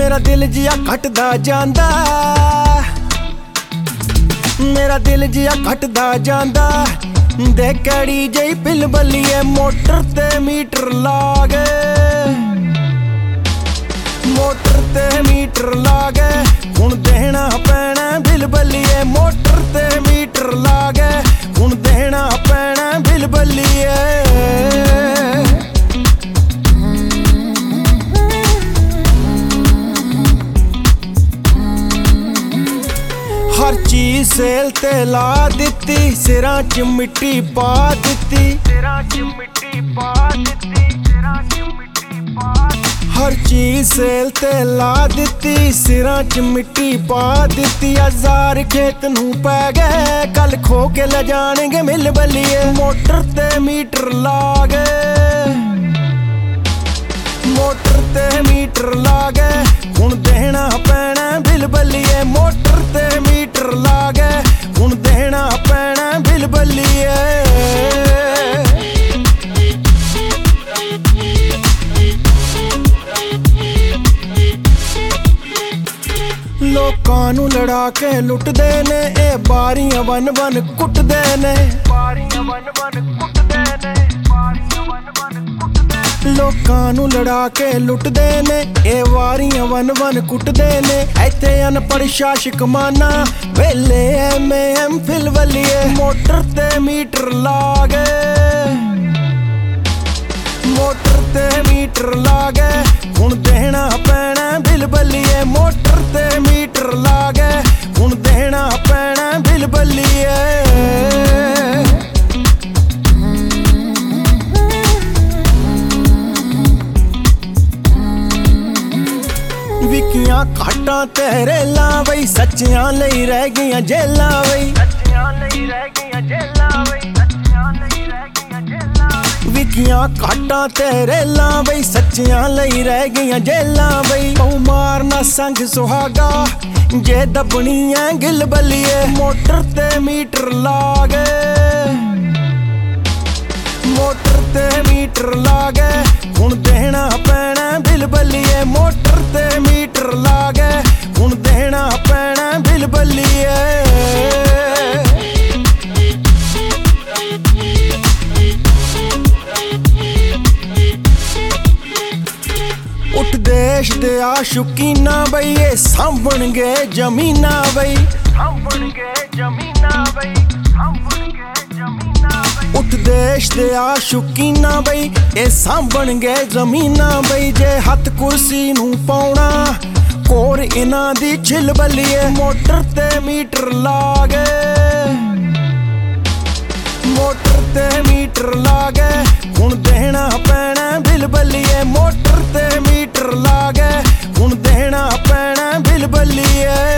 मेरा दिल जिया घटदा जांदा, मेरा दिल जिया घटदा जांदा। दे कैड़ी जई पिल बल्लीए मोटर ते मीटर ला गए, मोटर ते मीटर ला गए। हुण देना पैना बिल बल्लीए मोटर ते मीटर ला गए, हुण देना पैना बिल बल्लीए। हर चीज सेल ते ला दित्ती, सिरां च मिट्टी पा दित्ती, सिरां च मिट्टी पा दित्ती, सिरां च मिट्टी पा दित्ती। हर चीज सेल ते ला दित्ती, सिरां च मिट्टी पा दित्ती। हजार खेत नूं पै गए, कल खो के ले जाणगे मिल बल्लीए मोटर ते मीटर ला गए, मोटर ते मीटर ला गए। हुण देना पैना बिल बल्लीए मोटर ते मीटर ला गए, हुण देना पैना बिल बल्लीए। लोकां नूं लड़ा के लुटदे ने, ए बारियां वन वन कुटदे ने, बारियां वन वन कुटदे ने, बारियां वन वन कुटदे ने। लोकां नूं लड़ा के लुटदे ने, ए वारियां वन वन कुटदे ने। इत्थे अनपढ़ शासक माना वेले एम फिल वल्लीए मोटर ते मीटर ला गए, मोटर ते मीटर ला गए। हुण देना पैना बिल बल्लीए मोटर ते मीटर ला गए, हुण देना पैना बिल बल्लीए। विकियां घाटां ते रेलां बई, सच्चियां लई रह गईयां जेलां बई, सच्चियां लई रह गईयां जेलां बई, सच्चियां लई रह गईयां जेलां बई। विकियां घाटां ते रेलां बई, सच्चियां लई रह गईयां जेलां बई। बहु मारना संग सुहागा जे दबनी ऐ गिल बल्लीए मोटर ते मीटर ला गए, मोटर ते मीटर ला गए। हुण देना पैना बिल बल्लीए मोटर ते मीटर ला गए, हुण देना पैना बिल बल्लीए। उठ देश दे आशुकीना बई, ये सांभणगे जमीना बई, सांभणगे जमीना बई, सांभणगे जमीना बई। उठ देश दे आशुकीना बई, ये सांभणगे जमीना बई। जे हथ कुर्सी नूं पाउणा कोर इन्हां दी छिल बल्लीए मोटर ते मीटर ला गए, मोटर ते मीटर ला गए। हुण देना पैना बिल बल्लीए मोटर ते मीटर ला गए, हुण देना पैना बिल बल्लीए।